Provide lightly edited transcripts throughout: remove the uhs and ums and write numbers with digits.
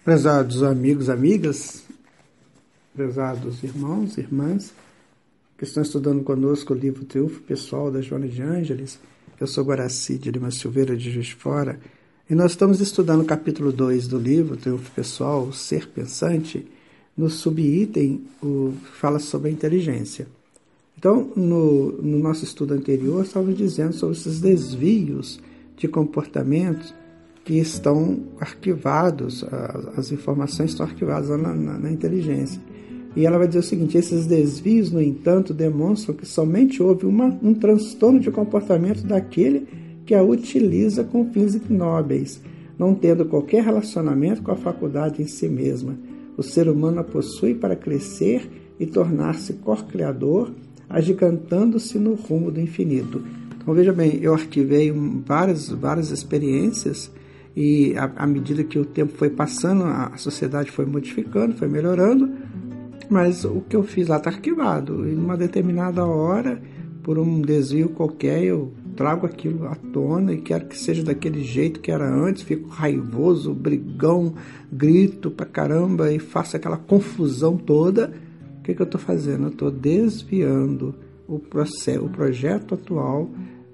Prezados amigos, amigas, prezados irmãos, irmãs, que estão estudando conosco o livro Triunfo Pessoal da Joana de Ângeles. Eu sou Guaraci de Lima Silveira, de Juiz de Fora, e nós estamos estudando o capítulo 2 do livro Triunfo Pessoal, o Ser Pensante. No subitem, fala sobre a inteligência. Então, no nosso estudo anterior, estávamos dizendo sobre esses desvios de comportamentos que estão arquivados, as informações estão arquivadas lá na inteligência. E ela vai dizer o seguinte: esses desvios, no entanto, demonstram que somente houve um transtorno de comportamento daquele que a utiliza com fins ignóbeis, não tendo qualquer relacionamento com a faculdade em si mesma. O ser humano a possui para crescer e tornar-se cor-criador, agigantando-se no rumo do infinito. Então, veja bem, eu arquivei várias experiências, e à medida que o tempo foi passando, a sociedade foi modificando, foi melhorando, mas o que eu fiz lá está arquivado. E numa determinada hora, por um desvio qualquer, eu trago aquilo à tona e quero que seja daquele jeito que era antes, fico raivoso, brigão, grito pra caramba e faço aquela confusão toda. O que eu estou fazendo? Eu estou desviando o projeto atual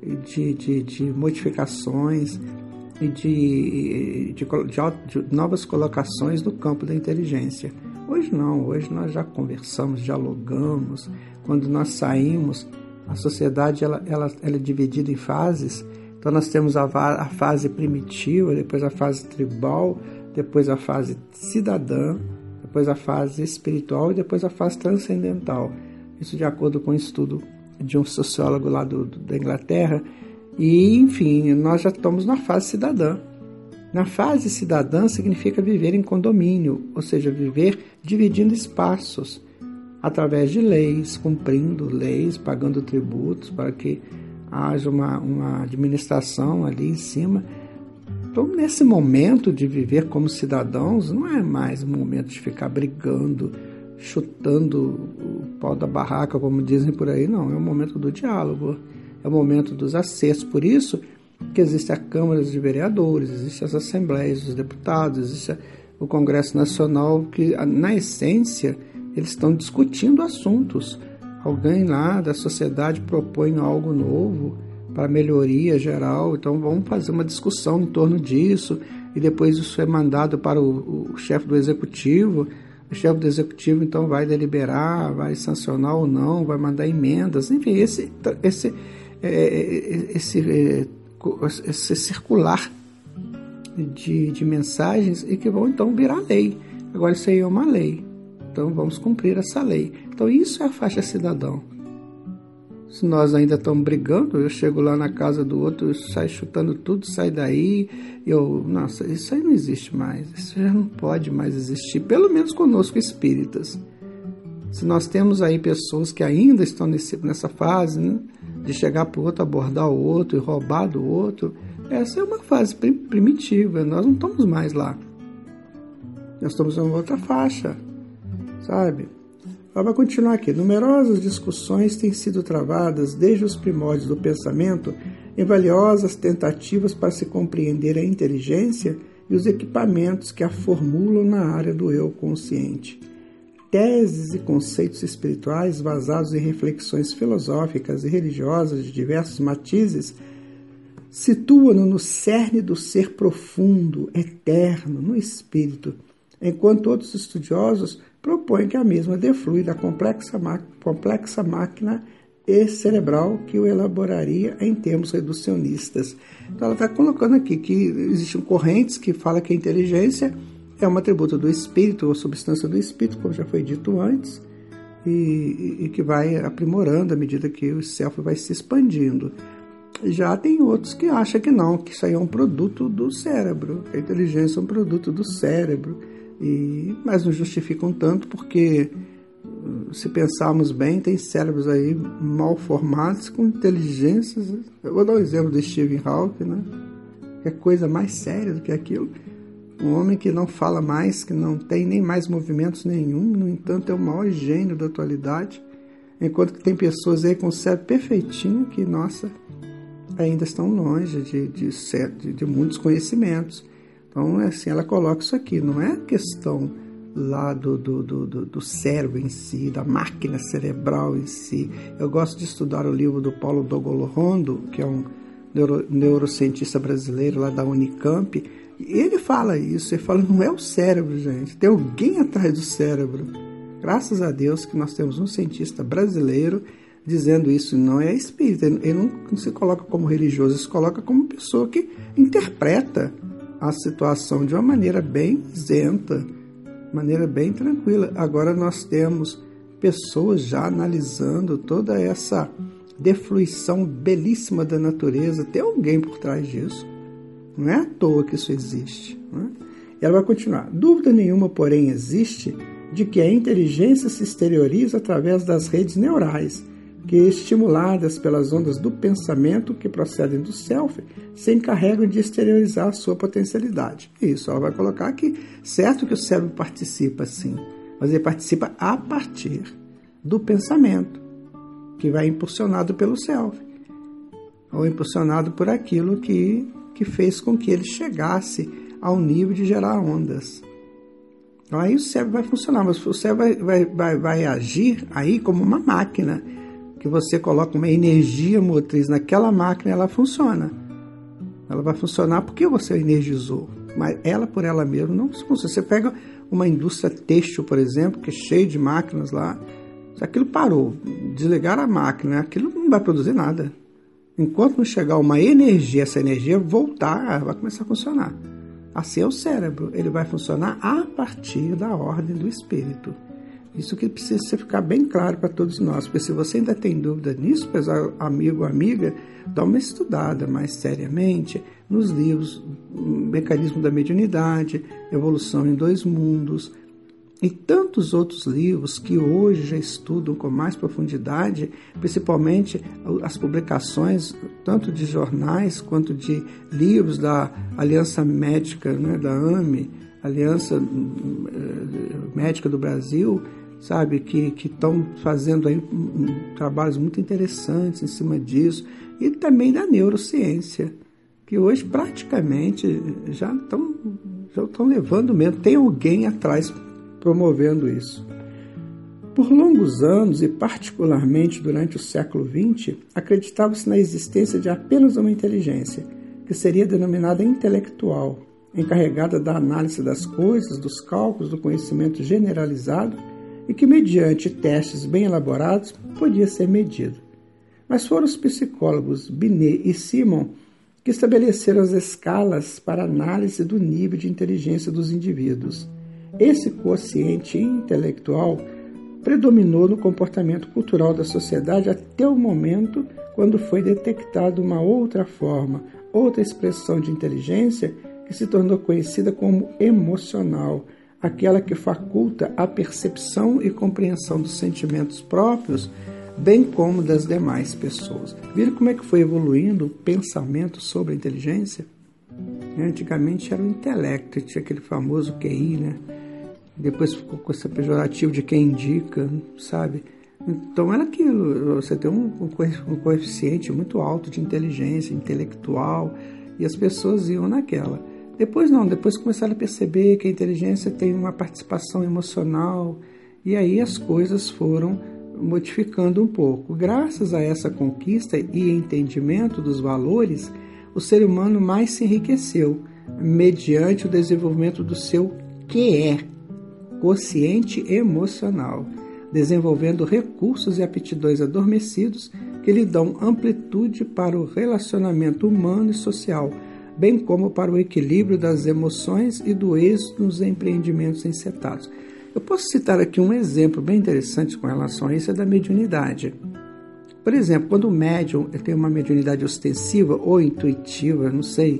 de modificações e de novas colocações no campo da inteligência. Hoje não, hoje nós já conversamos, dialogamos. Quando nós saímos, a sociedade ela é dividida em fases. Então nós temos a fase primitiva, depois a fase tribal, depois a fase cidadã, depois a fase espiritual e depois a fase transcendental. Isso de acordo com o estudo de um sociólogo lá da Inglaterra. E, enfim, nós já estamos na fase cidadã. Na fase cidadã significa viver em condomínio, ou seja, viver dividindo espaços, através de leis, cumprindo leis, pagando tributos para que haja uma administração ali em cima. Então, nesse momento de viver como cidadãos, não é mais o momento de ficar brigando, chutando o pau da barraca, como dizem por aí, não. É o momento do diálogo, é o momento dos acertos. Por isso que existe a Câmara de Vereadores, existem as Assembleias dos Deputados, existe o Congresso Nacional, que, na essência, eles estão discutindo assuntos. Alguém lá da sociedade propõe algo novo para melhoria geral, então vamos fazer uma discussão em torno disso, e depois isso é mandado para o chefe do executivo. O chefe do executivo então vai deliberar, vai sancionar ou não, vai mandar emendas, enfim, esse circular de mensagens, e que vão então virar lei. Agora isso aí é uma lei, então vamos cumprir essa lei. Então isso é a faixa cidadão. Se nós ainda estamos brigando, eu chego lá na casa do outro, eu saio chutando tudo, sai daí, nossa, isso aí não existe mais, isso já não pode mais existir, pelo menos conosco espíritas. Se nós temos aí pessoas que ainda estão nessa fase, né, de chegar para o outro, abordar o outro e roubar do outro, essa é uma fase primitiva, nós não estamos mais lá. Nós estamos em uma outra faixa, sabe? Ela vai continuar aqui. Numerosas discussões têm sido travadas desde os primórdios do pensamento em valiosas tentativas para se compreender a inteligência e os equipamentos que a formulam na área do eu consciente. Teses e conceitos espirituais basados em reflexões filosóficas e religiosas de diversos matizes situam-no no cerne do ser profundo, eterno, no espírito, enquanto outros estudiosos propõem que a mesma deflui da complexa máquina cerebral que o elaboraria em termos reducionistas. Então ela está colocando aqui que existem correntes que falam que a inteligência é um atributo do espírito, ou substância do espírito, como já foi dito antes, e que vai aprimorando à medida que o self vai se expandindo. Já tem outros que acham que não, que isso aí é um produto do cérebro, a inteligência é um produto do cérebro, mas não justificam tanto, porque, se pensarmos bem, tem cérebros aí mal formados com inteligências. Eu vou dar um exemplo do Stephen Hawking, né? Que é coisa mais séria do que aquilo. Um homem que não fala mais, que não tem nem mais movimentos nenhum, no entanto é o maior gênio da atualidade, enquanto que tem pessoas aí com o cérebro perfeitinho que, nossa, ainda estão longe de muitos conhecimentos. Então, assim, ela coloca isso aqui, não é questão lá do cérebro em si, da máquina cerebral em si. Eu gosto de estudar o livro do Paulo Dogolo-Rondo, que é um neurocientista brasileiro lá da Unicamp, e ele fala isso, ele fala, não é o cérebro, gente, tem alguém atrás do cérebro. Graças a Deus que nós temos um cientista brasileiro dizendo isso, não é espírita, ele não se coloca como religioso, ele se coloca como pessoa que interpreta a situação de uma maneira bem isenta, maneira bem tranquila. Agora nós temos pessoas já analisando toda essa defluição belíssima da natureza, tem alguém por trás disso, não é à toa que isso existe, né? E ela vai continuar, dúvida nenhuma, porém, existe de que a inteligência se exterioriza através das redes neurais, que, estimuladas pelas ondas do pensamento que procedem do self, se encarregam de exteriorizar a sua potencialidade. Isso, ela vai colocar aqui, certo que o cérebro participa sim, mas ele participa a partir do pensamento, que vai impulsionado pelo self, ou impulsionado por aquilo que fez com que ele chegasse ao nível de gerar ondas. Então aí o cérebro vai funcionar, mas o cérebro vai agir aí como uma máquina, que você coloca uma energia motriz naquela máquina, ela funciona. Ela vai funcionar porque você energizou, mas ela por ela mesma não funciona. Você pega uma indústria têxtil, por exemplo, que é cheia de máquinas lá, se aquilo parou, desligar a máquina, aquilo não vai produzir nada. Enquanto não chegar uma energia, essa energia voltar, vai começar a funcionar. Assim é o cérebro, ele vai funcionar a partir da ordem do espírito. Isso que precisa ficar bem claro para todos nós, porque se você ainda tem dúvida nisso, pois amigo ou amiga, dá uma estudada mais seriamente nos livros Mecanismo da Mediunidade, Evolução em Dois Mundos, e tantos outros livros que hoje já estudam com mais profundidade, principalmente as publicações, tanto de jornais quanto de livros da Aliança Médica, né, da AME, Aliança Médica do Brasil, sabe, que estão fazendo aí trabalhos muito interessantes em cima disso, e também da neurociência, que hoje praticamente já estão levando mesmo, tem alguém atrás promovendo isso. Por longos anos, e particularmente durante o século XX, acreditava-se na existência de apenas uma inteligência, que seria denominada intelectual, encarregada da análise das coisas, dos cálculos, do conhecimento generalizado, e que, mediante testes bem elaborados, podia ser medido. Mas foram os psicólogos Binet e Simon que estabeleceram as escalas para análise do nível de inteligência dos indivíduos. Esse quociente intelectual predominou no comportamento cultural da sociedade até o momento quando foi detectada uma outra forma, outra expressão de inteligência que se tornou conhecida como emocional, aquela que faculta a percepção e compreensão dos sentimentos próprios, bem como das demais pessoas. Viram como é que foi evoluindo o pensamento sobre a inteligência? Antigamente era o intelecto, tinha aquele famoso QI, né? Depois ficou com esse pejorativo de quem indica, sabe? Então era aquilo, você tem um coeficiente muito alto de inteligência intelectual, e as pessoas iam naquela. Depois não, depois começaram a perceber que a inteligência tem uma participação emocional, e aí as coisas foram modificando um pouco. Graças a essa conquista e entendimento dos valores, o ser humano mais se enriqueceu, mediante o desenvolvimento do seu QE, quociente emocional, desenvolvendo recursos e aptidões adormecidos que lhe dão amplitude para o relacionamento humano e social, bem como para o equilíbrio das emoções e do êxito nos empreendimentos encetados. Eu posso citar aqui um exemplo bem interessante com relação a isso, é da mediunidade. Por exemplo, quando o médium tem uma mediunidade ostensiva ou intuitiva, não sei,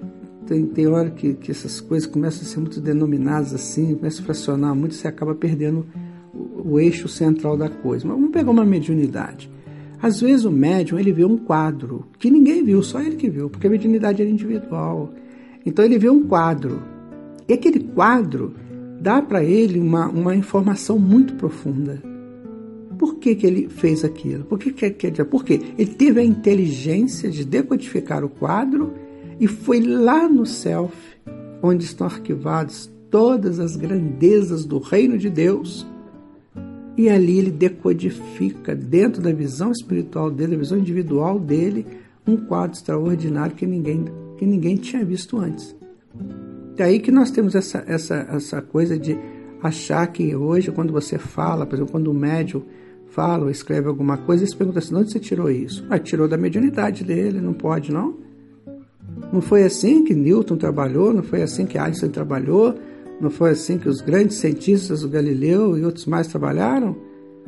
tem hora que essas coisas começam a ser muito denominadas assim, começam a fracionar muito, você acaba perdendo o eixo central da coisa. Mas vamos pegar uma mediunidade. Às vezes o médium ele vê um quadro que ninguém viu, só ele que viu, porque a mediunidade era individual. Então ele vê um quadro, e aquele quadro dá para ele uma informação muito profunda. Por que ele fez aquilo? Por quê? Ele teve a inteligência de decodificar o quadro e foi lá no self, onde estão arquivadas todas as grandezas do reino de Deus. E ali ele decodifica, dentro da visão espiritual dele, da visão individual dele, um quadro extraordinário que ninguém tinha visto antes. É aí que nós temos essa coisa de achar que hoje, quando você fala, por exemplo, quando o médium fala ou escreve alguma coisa, ele se pergunta assim: de onde você tirou isso? Tirou da mediunidade dele, não pode, não? Não foi assim que Newton trabalhou, não foi assim que Einstein trabalhou, não foi assim que os grandes cientistas, o Galileu e outros mais trabalharam?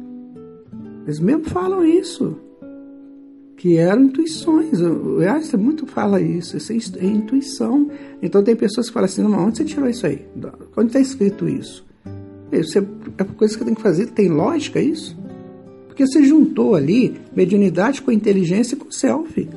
Eles mesmo falam isso, que eram intuições. O Einstein muito fala isso é intuição. Então tem pessoas que falam assim: não, onde você tirou isso aí? Onde está escrito isso? Isso é coisa que tem que fazer, tem lógica isso? Porque você juntou ali mediunidade com inteligência e com self.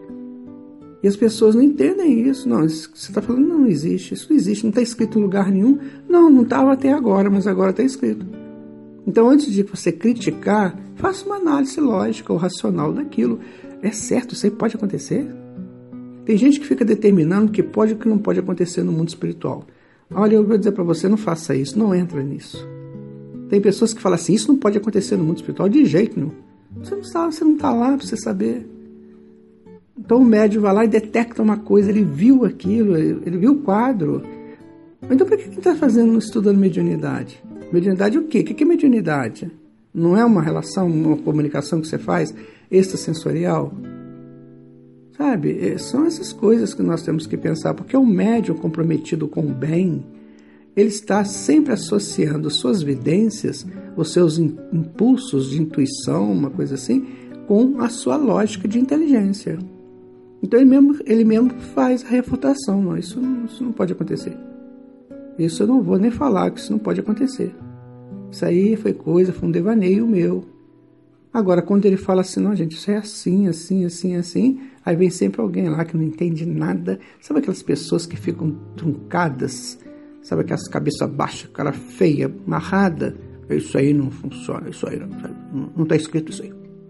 E as pessoas não entendem isso. Não, você está falando, não existe, isso não existe, não está escrito em lugar nenhum. Não estava até agora, mas agora está escrito. Então, antes de você criticar, faça uma análise lógica ou racional daquilo. É certo, isso aí pode acontecer? Tem gente que fica determinando o que pode e o que não pode acontecer no mundo espiritual. Olha, eu vou dizer para você, não faça isso, não entra nisso. Tem pessoas que falam assim: isso não pode acontecer no mundo espiritual de jeito nenhum. Você não está lá para você saber. Então o médium vai lá e detecta uma coisa, ele viu aquilo, ele viu o quadro. Então por que ele está estudando mediunidade? Mediunidade é o quê? O que é mediunidade? Não é uma relação, uma comunicação que você faz extrasensorial? Sabe? São essas coisas que nós temos que pensar, porque o médium comprometido com o bem, ele está sempre associando suas vidências, os seus impulsos de intuição, uma coisa assim, com a sua lógica de inteligência. Então ele mesmo faz a refutação. Não, isso não pode acontecer. Isso eu não vou nem falar, que isso não pode acontecer. Isso aí foi um devaneio meu. Agora, quando ele fala assim: não, gente, isso é assim, assim, assim, assim, aí vem sempre alguém lá que não entende nada. Sabe aquelas pessoas que ficam truncadas? Sabe aquelas cabeças baixas, cara feia, amarrada? Isso aí não funciona, isso aí não está escrito isso aí.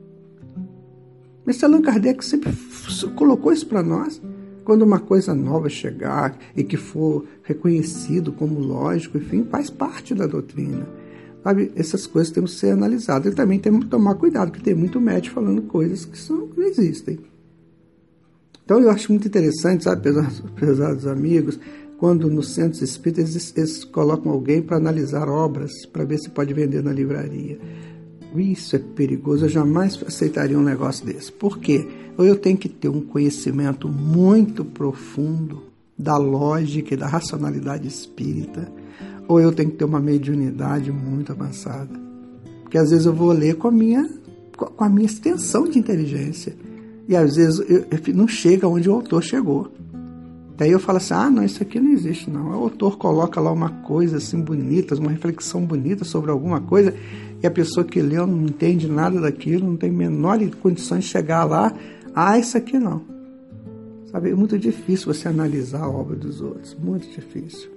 Mas Allan Kardec sempre colocou isso para nós. Quando uma coisa nova chegar e que for reconhecido como lógico, enfim, faz parte da doutrina. Sabe, essas coisas temos que ser analisadas. E também temos que tomar cuidado, porque tem muito médico falando coisas que não existem. Então eu acho muito interessante, sabe, pesados amigos, quando nos centros espíritas eles colocam alguém para analisar obras, para ver se pode vender na livraria. Isso é perigoso, eu jamais aceitaria um negócio desse. Por quê? Ou eu tenho que ter um conhecimento muito profundo da lógica e da racionalidade espírita, ou eu tenho que ter uma mediunidade muito avançada. Porque às vezes eu vou ler com a minha extensão de inteligência, e às vezes eu não chega onde o autor chegou. Daí eu falo assim: não, isso aqui não existe, não. O autor coloca lá uma coisa assim bonita, uma reflexão bonita sobre alguma coisa, e a pessoa que leu não entende nada daquilo, não tem a menor condições de chegar lá. Isso aqui não. Sabe, é muito difícil você analisar a obra dos outros, muito difícil.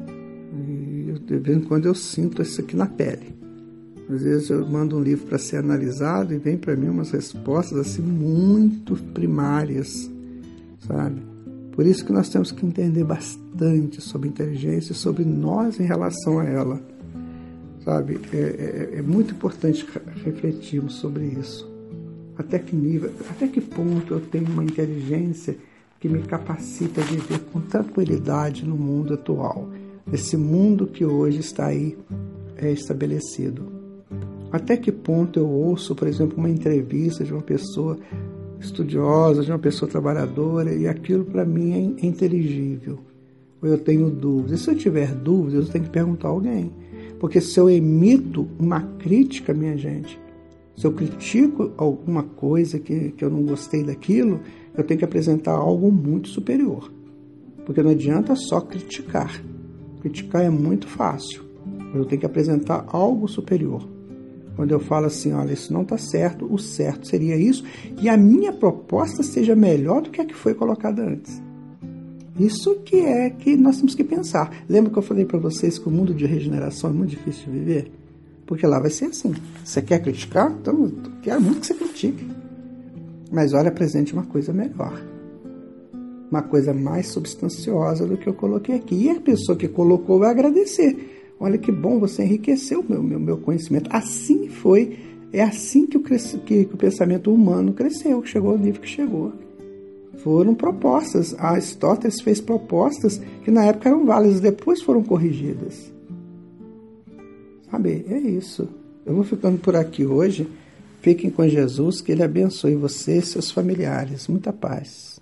E de vez em quando eu sinto isso aqui na pele. Às vezes eu mando um livro para ser analisado e vem para mim umas respostas assim muito primárias, sabe? Por isso que nós temos que entender bastante sobre inteligência e sobre nós em relação a ela, sabe? É muito importante refletirmos sobre isso. Até que nível, até que ponto eu tenho uma inteligência que me capacita a viver com tranquilidade no mundo atual, esse mundo que hoje está aí estabelecido. Até que ponto eu ouço, por exemplo, uma entrevista de uma pessoa estudiosa, de uma pessoa trabalhadora, e aquilo para mim é inteligível. Ou eu tenho dúvidas. E se eu tiver dúvidas, eu tenho que perguntar a alguém. Porque se eu emito uma crítica, minha gente, se eu critico alguma coisa que eu não gostei daquilo, eu tenho que apresentar algo muito superior. Porque não adianta só criticar. Criticar é muito fácil. Eu tenho que apresentar algo superior. Quando eu falo assim: olha, isso não está certo, o certo seria isso, e a minha proposta seja melhor do que a que foi colocada antes. Isso que é que nós temos que pensar. Lembra que eu falei para vocês que o mundo de regeneração é muito difícil de viver? Porque lá vai ser assim. Você quer criticar? Então eu quero muito que você critique. Mas olha, apresente uma coisa melhor. uma coisa mais substanciosa do que eu coloquei aqui. E a pessoa que colocou vai agradecer. Olha que bom, você enriqueceu o meu conhecimento. Assim foi, é assim que o pensamento humano cresceu, chegou ao nível que chegou. Foram propostas. Aristóteles fez propostas que na época eram válidas, depois foram corrigidas. Sabe, é isso. Eu vou ficando por aqui hoje. Fiquem com Jesus, que Ele abençoe você e seus familiares. Muita paz.